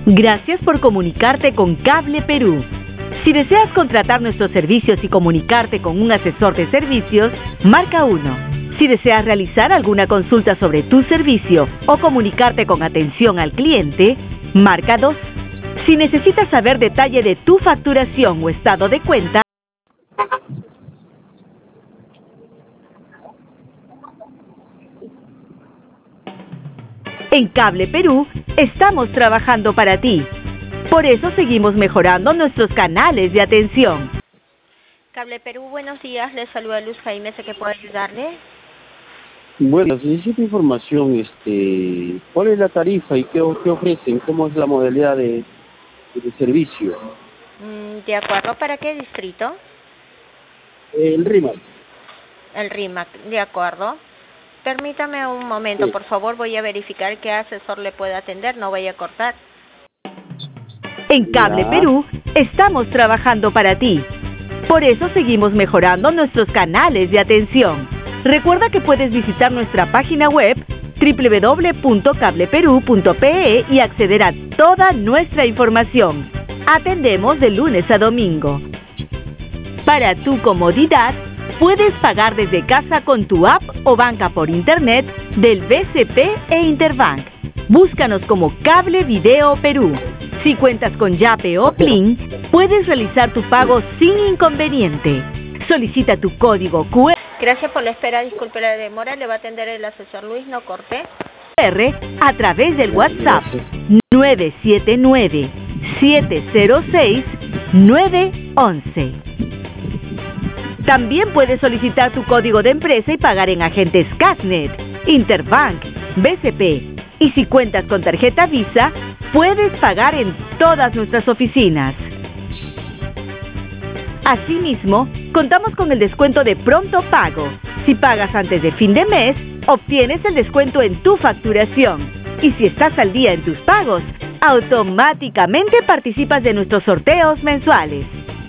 Gracias por comunicarte con Cable Perú. Si deseas contratar nuestros servicios y comunicarte con un asesor de servicios, marca 1. Si deseas realizar alguna consulta sobre tu servicio o comunicarte con atención al cliente, marca 2. Si necesitas saber detalle de tu facturación o estado de cuenta, en Cable Perú estamos trabajando para ti. Por eso seguimos mejorando nuestros canales de atención. Cable Perú, buenos días. Les saluda Luz Jaime, ¿sé que puedo ayudarle? Bueno, necesito información, ¿cuál es la tarifa y qué ofrecen? ¿Cómo es la modalidad de servicio? De acuerdo, ¿para qué distrito? El RIMAC. El RIMAC, de acuerdo. Permítame un momento, Sí. por favor, voy a verificar qué asesor le puede atender, no vaya a cortar. En Cable Ya. Perú estamos trabajando para ti. Por eso seguimos mejorando nuestros canales de atención. Recuerda que puedes visitar nuestra página web www.cableperú.pe y acceder a toda nuestra información. Atendemos de lunes a domingo. Para tu comodidad, puedes pagar desde casa con tu app o banca por internet del BCP e Interbank. Búscanos como Cable Video Perú. Si cuentas con Yape o Plin, puedes realizar tu pago sin inconveniente. Solicita tu código QR Gracias por la espera, disculpe la demora, le va a atender el asesor Luis, no corte. a través del WhatsApp Gracias. 979-706-911. También puedes solicitar tu código de empresa y pagar en agentes Casnet, Interbank, BCP. Y si cuentas con tarjeta Visa, puedes pagar en todas nuestras oficinas. Asimismo, contamos con el descuento de pronto pago. Si pagas antes de fin de mes, obtienes el descuento en tu facturación. Y si estás al día en tus pagos, automáticamente participas de nuestros sorteos mensuales.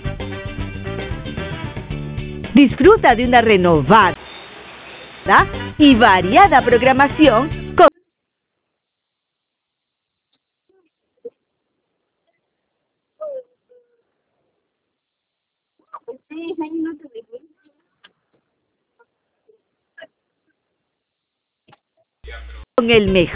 Disfruta de una renovada y variada programación con el mejor